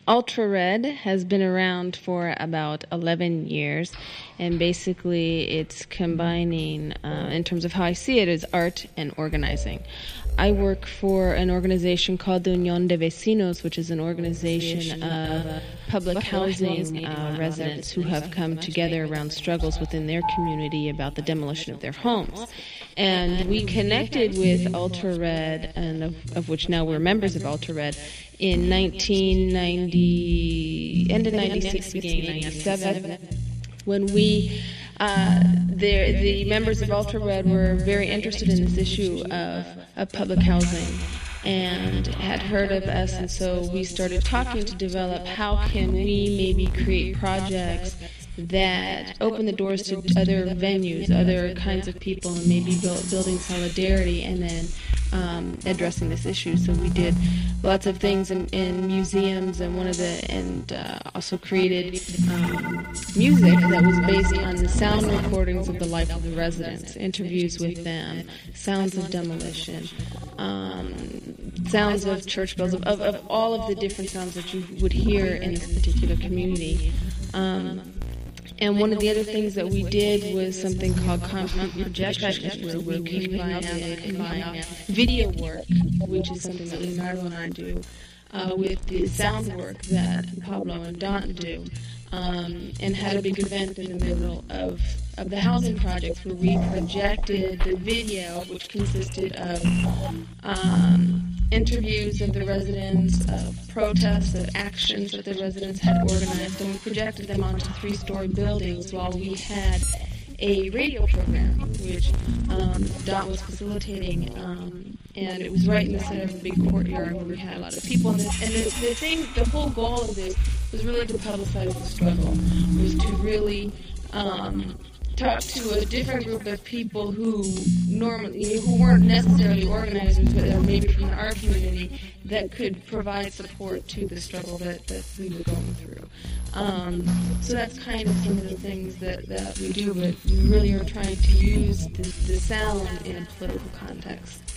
Ultra Red has been around for about 11 years, and basically it's combining, in terms of how I see it, is art and organizing. I work for an organization called the Unión de Vecinos, which is an organization of public housing residents who have come together around struggles within their community about the demolition of their homes. And we connected with Ultra Red, and of which now we're members of Ultra Red, in 1990, end of 96, beginning 97, when we, the members of Ultra Red were very interested in this issue of public housing and had heard of us, and so we started talking to develop how can we maybe create projects that open the doors to other venues, other kinds of people, and maybe building solidarity and then addressing this issue. So we did lots of things in museums, and also created music that was based on the sound recordings of the life of the residents, interviews with them, sounds of demolition, sounds of church bells, of all of the different sounds that you would hear in this particular community. And one of the other things that we did was something called concrete projection, where we combine video work, which is something that Leonardo and I do, with the sound work that Pablo and Don do, and had a big event in the middle of the housing projects where we projected the video, which consisted of interviews of the residents, of protests, of actions that the residents had organized, and we projected them onto 3-story buildings while we had a radio program, which Dot was facilitating, and it was right in the center of a big courtyard where we had a lot of people. And the whole goal of this was really to publicize the struggle, was to really talk to a different group of people who weren't necessarily organizers, but maybe from our community, that could provide support to the struggle that we were going through. So that's kind of some of the things that we do, but we really are trying to use the sound in a political context.